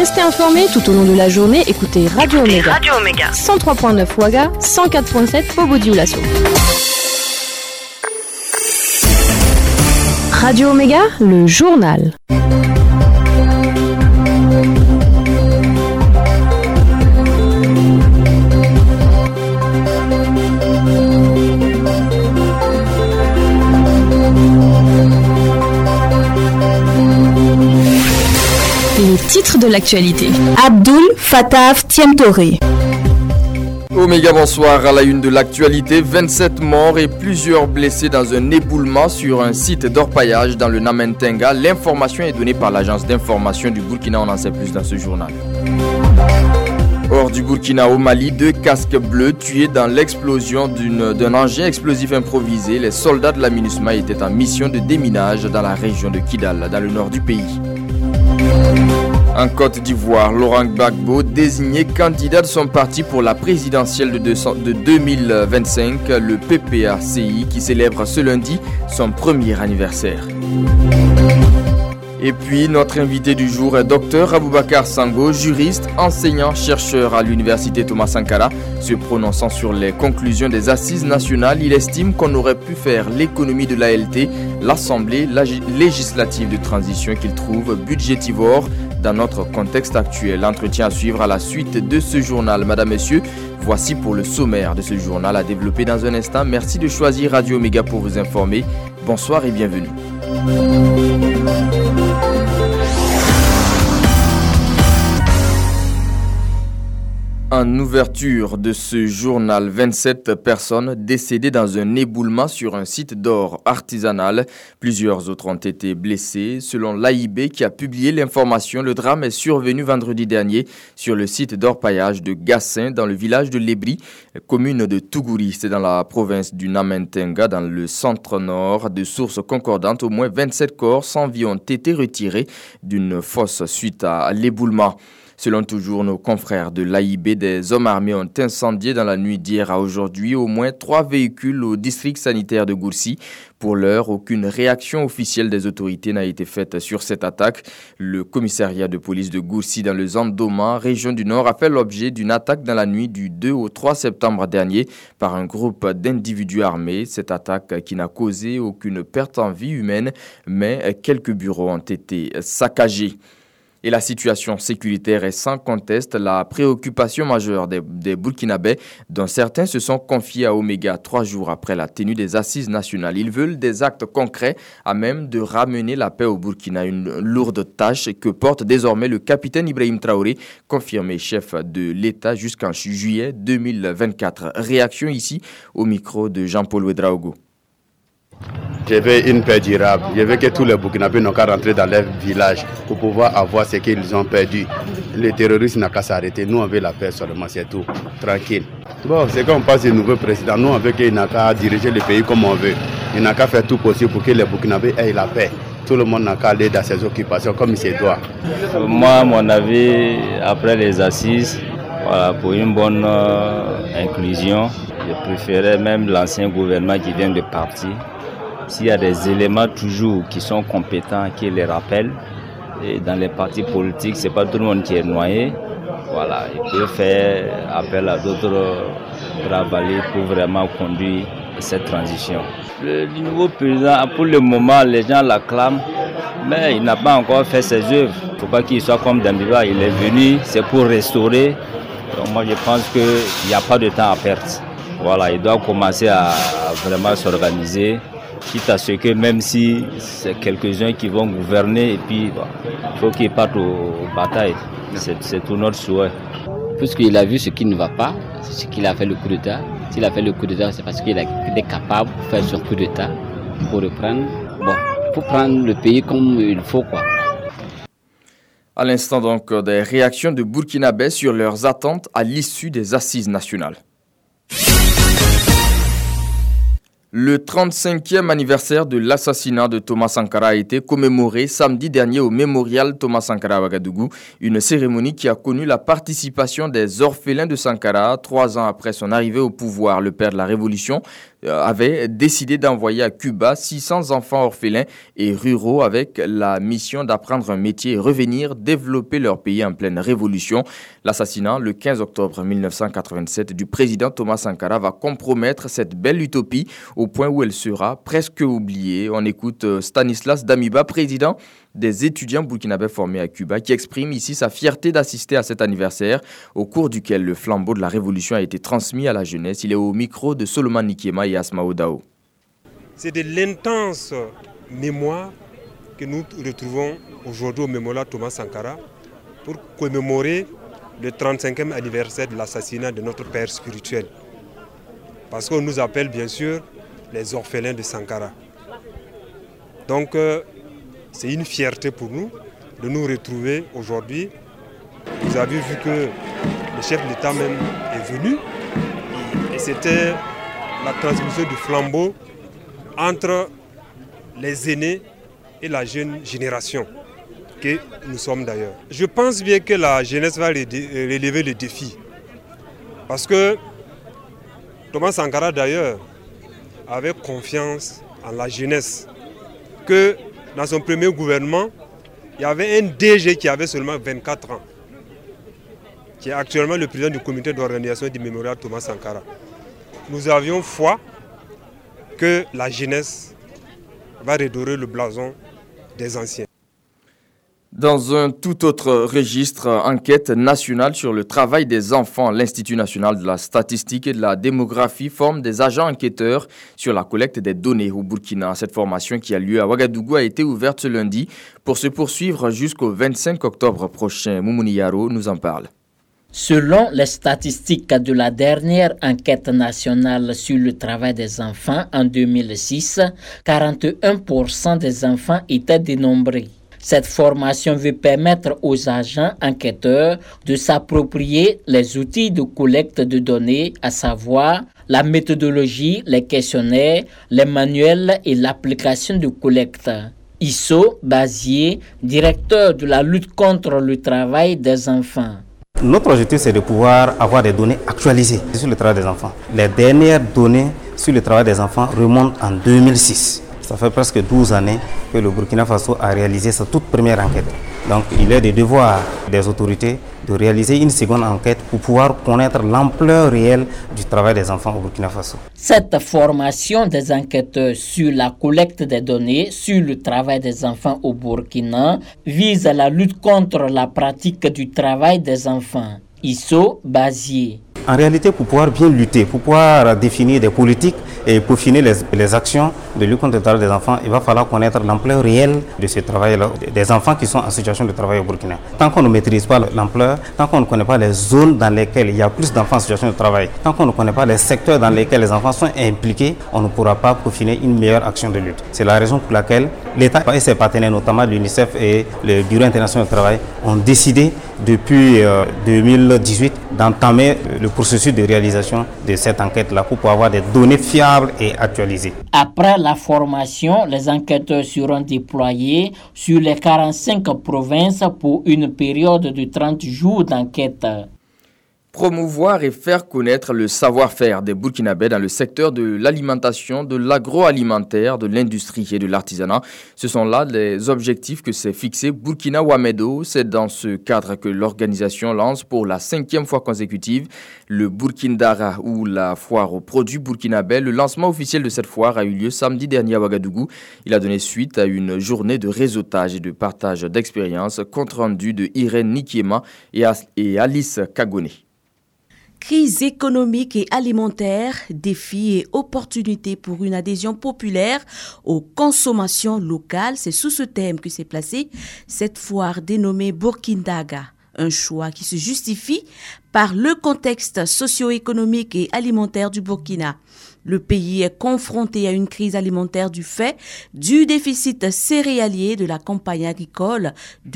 rester informé tout au long de la journée, écoutez Radio Omega. 103.9 Ouaga, 104.7 Bobo Dioulasso. Radio Omega, le journal. Les titres de l'actualité. Abdoul Fattah Tiemtoré. Omega, bonsoir. À la une de l'actualité, 27 morts et plusieurs blessés dans un éboulement sur un site d'orpaillage dans le Namentenga. L'information est donnée par l'agence d'information du Burkina. On en sait plus dans ce journal. Hors du Burkina, au Mali, 2 casques bleus tués dans l'explosion d'un engin explosif improvisé. Les soldats de la MINUSMA étaient en mission de déminage dans la région de Kidal, dans le nord du pays. En Côte d'Ivoire, Laurent Gbagbo désigné candidat de son parti pour la présidentielle de 2025, le PPACI, qui célèbre ce lundi son premier anniversaire. Et puis, notre invité du jour est Dr Aboubakar Sango, juriste, enseignant, chercheur à l'université Thomas Sankara. Se prononçant sur les conclusions des assises nationales, il estime qu'on aurait pu faire l'économie de l'ALT, l'Assemblée législative de transition qu'il trouve budgétivore dans notre contexte actuel. Entretien à suivre à la suite de ce journal. Madame, Messieurs, voici pour le sommaire de ce journal à développer dans un instant. Merci de choisir Radio Omega pour vous informer. Bonsoir et bienvenue. En ouverture de ce journal, 27 personnes décédées dans un éboulement sur un site d'or artisanal. Plusieurs autres ont été blessées. Selon l'AIB qui a publié l'information, le drame est survenu vendredi dernier sur le site d'orpaillage de Gassin dans le village de Lébri, commune de Tougouri. C'est dans la province du Namentenga, dans le centre-nord. De sources concordantes, au moins 27 corps sans vie ont été retirés d'une fosse suite à l'éboulement. Selon toujours nos confrères de l'AIB, des hommes armés ont incendié dans la nuit d'hier à aujourd'hui au moins 3 véhicules au district sanitaire de Goursi. Pour l'heure, aucune réaction officielle des autorités n'a été faite sur cette attaque. Le commissariat de police de Goursi dans le Zandoma, région du Nord, a fait l'objet d'une attaque dans la nuit du 2 au 3 septembre dernier par un groupe d'individus armés. Cette attaque qui n'a causé aucune perte en vie humaine, mais quelques bureaux ont été saccagés. Et la situation sécuritaire est sans conteste la préoccupation majeure des Burkinabés, dont certains se sont confiés à Omega 3 jours après la tenue des assises nationales. Ils veulent des actes concrets à même de ramener la paix au Burkina, une lourde tâche que porte désormais le capitaine Ibrahim Traoré, confirmé chef de l'État jusqu'en juillet 2024. Réaction ici au micro de Jean-Paul Ouedraogo. Je veux une paix durable. Je veux que tous les Burkinabés n'ont qu'à rentrer dans leur village pour pouvoir avoir ce qu'ils ont perdu. Les terroristes n'ont qu'à s'arrêter. Nous, on veut la paix seulement, c'est tout. Tranquille. Bon, c'est quand on passe au nouveau président. Nous, on veut qu'il n'a qu'à diriger le pays comme on veut. Il n'a qu'à faire tout possible pour que les Burkinabés aient la paix. Tout le monde n'a qu'à aller dans ses occupations comme il se doit. Moi, mon avis, après les assises, voilà, pour une bonne inclusion, je préférais même l'ancien gouvernement qui vient de partir. S'il y a des éléments toujours qui sont compétents, qui les rappellent, et dans les partis politiques, c'est pas tout le monde qui est noyé. Voilà, il peut faire appel à d'autres travailleurs pour vraiment conduire cette transition. Le nouveau président, pour le moment, les gens l'acclament, mais il n'a pas encore fait ses œuvres. Il ne faut pas qu'il soit comme Dambiba, il est venu, c'est pour restaurer. Donc moi, je pense qu'il n'y a pas de temps à perdre. Voilà, il doit commencer à vraiment s'organiser. Quitte à ce que même si c'est quelques-uns qui vont gouverner et puis il faut qu'ils partent aux batailles. C'est tout notre souhait. Puisqu'il a vu ce qui ne va pas, c'est ce qu'il a fait le coup d'État. S'il a fait le coup d'État, c'est parce qu'il est capable de faire son coup d'État pour reprendre. Bon, pour prendre le pays comme il faut, quoi. À l'instant donc, des réactions de Burkinabés sur leurs attentes à l'issue des assises nationales. Le 35e anniversaire de l'assassinat de Thomas Sankara a été commémoré samedi dernier au mémorial Thomas Sankara à Ouagadougou, une cérémonie qui a connu la participation des orphelins de Sankara 3 ans après son arrivée au pouvoir. Le père de la Révolution avait décidé d'envoyer à Cuba 600 enfants orphelins et ruraux avec la mission d'apprendre un métier et revenir développer leur pays en pleine révolution. L'assassinat, le 15 octobre 1987, du président Thomas Sankara va compromettre cette belle utopie au point où elle sera presque oubliée. On écoute Stanislas Damiba, président des étudiants burkinabés formés à Cuba, qui exprime ici sa fierté d'assister à cet anniversaire au cours duquel le flambeau de la révolution a été transmis à la jeunesse. Il est au micro de Solomon Nikema et Asma Odao. C'est de l'intense mémoire que nous retrouvons aujourd'hui au mémorial Thomas Sankara pour commémorer le 35e anniversaire de l'assassinat de notre père spirituel. Parce qu'on nous appelle bien sûr les orphelins de Sankara. Donc c'est une fierté pour nous de nous retrouver aujourd'hui. Vous avez vu que le chef de l'État même est venu et c'était la transmission du flambeau entre les aînés et la jeune génération que nous sommes d'ailleurs. Je pense bien que la jeunesse va relever le défi parce que Thomas Sankara d'ailleurs avait confiance en la jeunesse que dans son premier gouvernement, il y avait un DG qui avait seulement 24 ans, qui est actuellement le président du comité d'organisation du mémorial Thomas Sankara. Nous avions foi que la jeunesse va redorer le blason des anciens. Dans un tout autre registre, enquête nationale sur le travail des enfants, l'Institut national de la statistique et de la démographie forme des agents enquêteurs sur la collecte des données au Burkina. Cette formation qui a lieu à Ouagadougou a été ouverte ce lundi pour se poursuivre jusqu'au 25 octobre prochain. Moumouni Yaro nous en parle. Selon les statistiques de la dernière enquête nationale sur le travail des enfants en 2006, 41% des enfants étaient dénombrés. Cette formation veut permettre aux agents enquêteurs de s'approprier les outils de collecte de données, à savoir la méthodologie, les questionnaires, les manuels et l'application de collecte. Isso Bazier, directeur de la lutte contre le travail des enfants. Notre objectif, c'est de pouvoir avoir des données actualisées sur le travail des enfants. Les dernières données sur le travail des enfants remontent en 2006. Ça fait presque 12 années que le Burkina Faso a réalisé sa toute première enquête. Donc il est des devoirs des autorités de réaliser une seconde enquête pour pouvoir connaître l'ampleur réelle du travail des enfants au Burkina Faso. Cette formation des enquêteurs sur la collecte des données sur le travail des enfants au Burkina vise à la lutte contre la pratique du travail des enfants. Isso Bazier. En réalité, pour pouvoir bien lutter, pour pouvoir définir des politiques et peaufiner les actions de lutte contre le travail des enfants, il va falloir connaître l'ampleur réelle de ce travail-là, des enfants qui sont en situation de travail au Burkina. Tant qu'on ne maîtrise pas l'ampleur, tant qu'on ne connaît pas les zones dans lesquelles il y a plus d'enfants en situation de travail, tant qu'on ne connaît pas les secteurs dans lesquels les enfants sont impliqués, on ne pourra pas peaufiner une meilleure action de lutte. C'est la raison pour laquelle l'État et ses partenaires, notamment l'UNICEF et le Bureau international du travail, ont décidé depuis 2018 d'entamer le processus de réalisation de cette enquête-là pour pouvoir avoir des données fiables et actualisées. Après la formation, les enquêteurs seront déployés sur les 45 provinces pour une période de 30 jours d'enquête. Promouvoir et faire connaître le savoir-faire des Burkinabés dans le secteur de l'alimentation, de l'agroalimentaire, de l'industrie et de l'artisanat. Ce sont là les objectifs que s'est fixé Burkina Ouamedo. C'est dans ce cadre que l'organisation lance pour la 5e fois consécutive le Burkindara ou la foire aux produits burkinabés. Le lancement officiel de cette foire a eu lieu samedi dernier à Ouagadougou. Il a donné suite à une journée de réseautage et de partage d'expériences, compte rendu de Irène Nikiema et Alice Kagone. Crise économique et alimentaire, défis et opportunités pour une adhésion populaire aux consommations locales. C'est sous ce thème que s'est placée cette foire dénommée Burkindaga. Un choix qui se justifie par le contexte socio-économique et alimentaire du Burkina. Le pays est confronté à une crise alimentaire du fait du déficit céréalier de la campagne agricole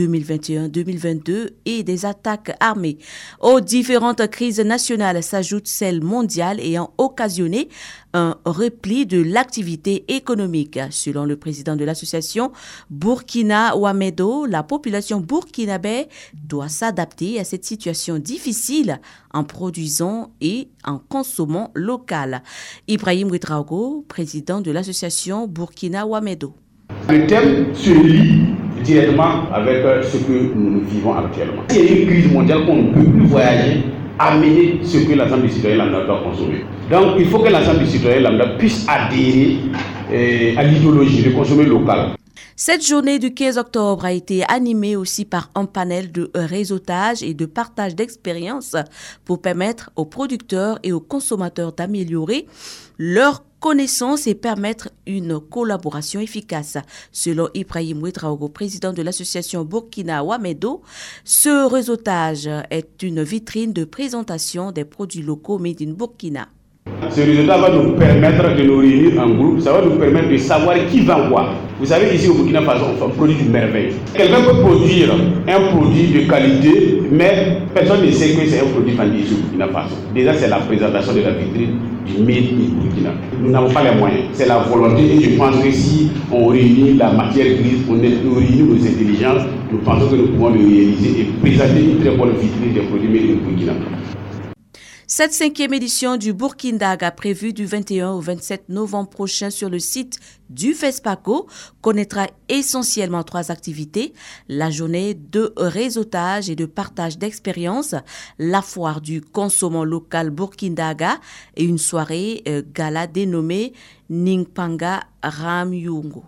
2021-2022 et des attaques armées. Aux différentes crises nationales s'ajoute celle mondiale ayant occasionné un repli de l'activité économique. Selon le président de l'association Burkina Ouamedo, la population burkinabé doit s'adapter à cette situation difficile en produisant et en consommant local. Ibrahim Ouedraogo, président de l'association Burkina Ouamedo. Le thème se lie directement avec ce que nous vivons actuellement. Il y a une crise mondiale qu'on ne peut plus voyager, amener ce que l'ensemble des citoyens lambda doit consommer. Donc il faut que l'ensemble des citoyens lambda puissent adhérer à l'idéologie de consommer local. Cette journée du 15 octobre a été animée aussi par un panel de réseautage et de partage d'expériences pour permettre aux producteurs et aux consommateurs d'améliorer leurs connaissances et permettre une collaboration efficace. Selon Ibrahim Ouedraogo, président de l'association Burkina Ouamedo, ce réseautage est une vitrine de présentation des produits locaux made in Burkina. Ce résultat va nous permettre de nous réunir en groupe, ça va nous permettre de savoir qui vend quoi. Vous savez, ici au Burkina Faso, on produit du merveille. Quelqu'un peut produire un produit de qualité, mais personne ne sait que c'est un produit vendu ici au Burkina Faso. Déjà, c'est la présentation de la vitrine du Made in Burkina. Nous n'avons pas les moyens, c'est la volonté. Et je pense que si on réunit la matière grise, on réunit nos intelligences, nous pensons que nous pouvons le réaliser et présenter une très bonne vitrine des produits Made in Burkina. Cette 5e édition du Burkindaga, prévue du 21 au 27 novembre prochain sur le site du FESPACO, connaîtra essentiellement 3 activités. La journée de réseautage et de partage d'expériences, la foire du consommant local Burkindaga et une soirée gala dénommée Ningpanga Ramyungo.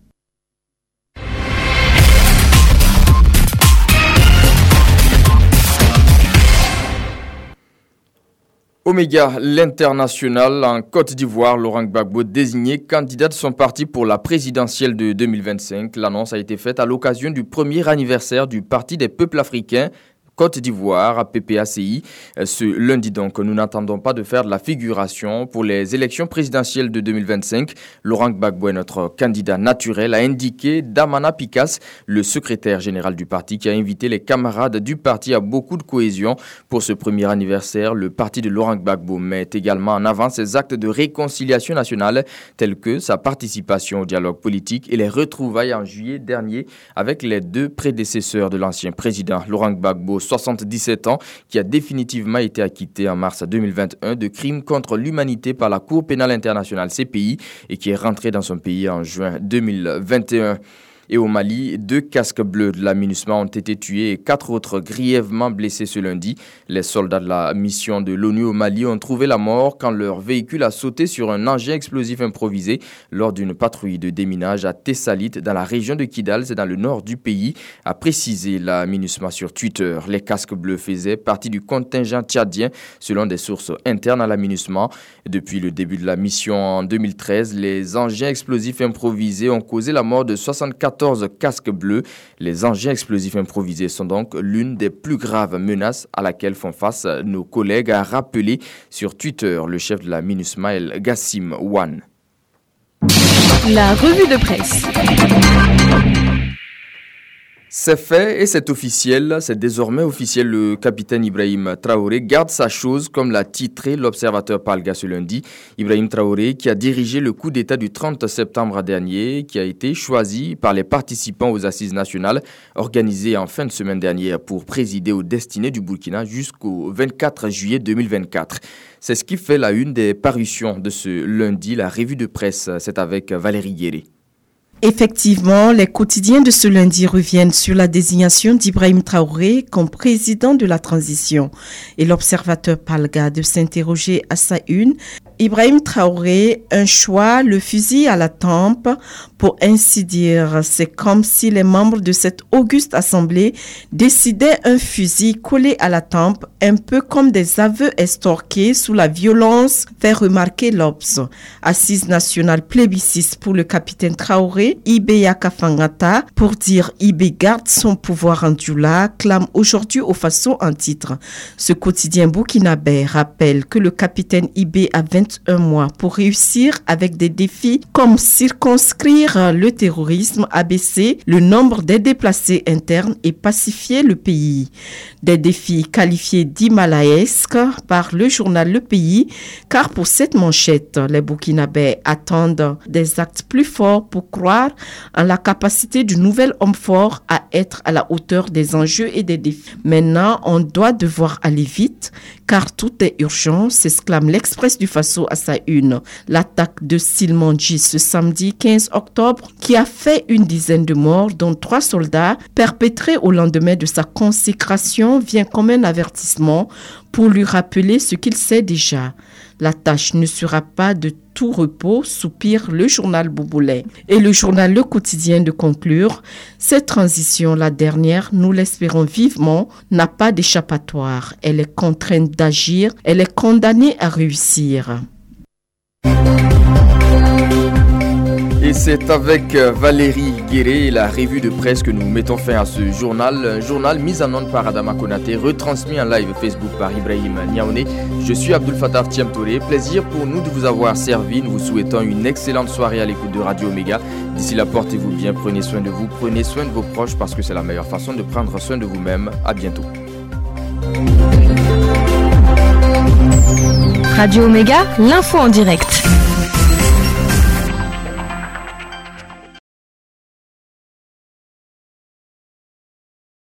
Oméga, l'international en Côte d'Ivoire, Laurent Gbagbo désigné candidat de son parti pour la présidentielle de 2025. L'annonce a été faite à l'occasion du premier anniversaire du Parti des peuples africains Côte d'Ivoire, PPACI. Ce lundi donc, nous n'attendons pas de faire de la figuration pour les élections présidentielles de 2025. Laurent Gbagbo est notre candidat naturel, a indiqué Damana Pikas, le secrétaire général du parti, qui a invité les camarades du parti à beaucoup de cohésion. Pour ce premier anniversaire, le parti de Laurent Gbagbo met également en avant ses actes de réconciliation nationale, tels que sa participation au dialogue politique et les retrouvailles en juillet dernier avec les 2 prédécesseurs de l'ancien président Laurent Gbagbo, 77 ans, qui a définitivement été acquitté en mars 2021 de crimes contre l'humanité par la Cour pénale internationale CPI et qui est rentré dans son pays en juin 2021. Et au Mali, 2 casques bleus de la MINUSMA ont été tués et 4 autres grièvement blessés ce lundi. Les soldats de la mission de l'ONU au Mali ont trouvé la mort quand leur véhicule a sauté sur un engin explosif improvisé lors d'une patrouille de déminage à Tessalit dans la région de Kidal, c'est dans le nord du pays, a précisé la MINUSMA sur Twitter. Les casques bleus faisaient partie du contingent tchadien selon des sources internes à la MINUSMA. Depuis le début de la mission en 2013, les engins explosifs improvisés ont causé la mort de 74 casques bleus. Les engins explosifs improvisés sont donc l'une des plus graves menaces à laquelle font face nos collègues, a rappelé sur Twitter le chef de la MINUSMA, El Gassim Wan. La revue de presse. C'est fait et c'est officiel, c'est désormais officiel. Le capitaine Ibrahim Traoré garde sa chose, comme l'a titré l'Observateur Palga ce lundi. Ibrahim Traoré, qui a dirigé le coup d'État du 30 septembre dernier, qui a été choisi par les participants aux assises nationales organisées en fin de semaine dernière pour présider aux destinées du Burkina jusqu'au 24 juillet 2024. C'est ce qui fait la une des parutions de ce lundi. La revue de presse, c'est avec Valérie Guéré. Effectivement, les quotidiens de ce lundi reviennent sur la désignation d'Ibrahim Traoré comme président de la transition et l'Observateur Palga de s'interroger à sa une. Ibrahim Traoré, un choix, le fusil à la tempe, pour ainsi dire. C'est comme si les membres de cette auguste assemblée décidaient un fusil collé à la tempe, un peu comme des aveux estorqués sous la violence, fait remarquer l'Obs. Assise nationale plébiscite pour le capitaine Traoré, Ibé Yakafangata, pour dire Ibé garde son pouvoir en Djoula, clame aujourd'hui au Faso en titre. Ce quotidien burkinabé rappelle que le capitaine Ibé a 21 mois pour réussir avec des défis comme circonscrire le terrorisme, abaisser le nombre des déplacés internes et pacifier le pays. Des défis qualifiés d'himalayesques par le journal Le Pays, car pour cette manchette, les Burkinabés attendent des actes plus forts pour croire en la capacité du nouvel homme fort à être à la hauteur des enjeux et des défis. Maintenant, on doit devoir aller vite, car tout est urgent, s'exclame l'Express du Faso réseau à sa une. L'attaque de Silmandji ce samedi 15 octobre qui a fait une dizaine de morts, dont 3 soldats, perpétrée au lendemain de sa consécration, vient comme un avertissement pour lui rappeler ce qu'il sait déjà. La tâche ne sera pas de tout repos, soupire le journal Bouboulais. Et le journal Le Quotidien de conclure, cette transition, la dernière, nous l'espérons vivement, n'a pas d'échappatoire. Elle est contrainte d'agir, elle est condamnée à réussir. Et c'est avec Valérie Guéré et la revue de presse que nous mettons fin à ce journal. Un journal mis en onde par Adama Konaté, retransmis en live Facebook par Ibrahim Niaoune. Je suis Abdul Fattah Thiamtouré. Plaisir pour nous de vous avoir servi. Nous vous souhaitons une excellente soirée à l'écoute de Radio Omega. D'ici là, portez-vous bien, prenez soin de vous, prenez soin de vos proches parce que c'est la meilleure façon de prendre soin de vous-même. À bientôt. Radio Omega, l'info en direct.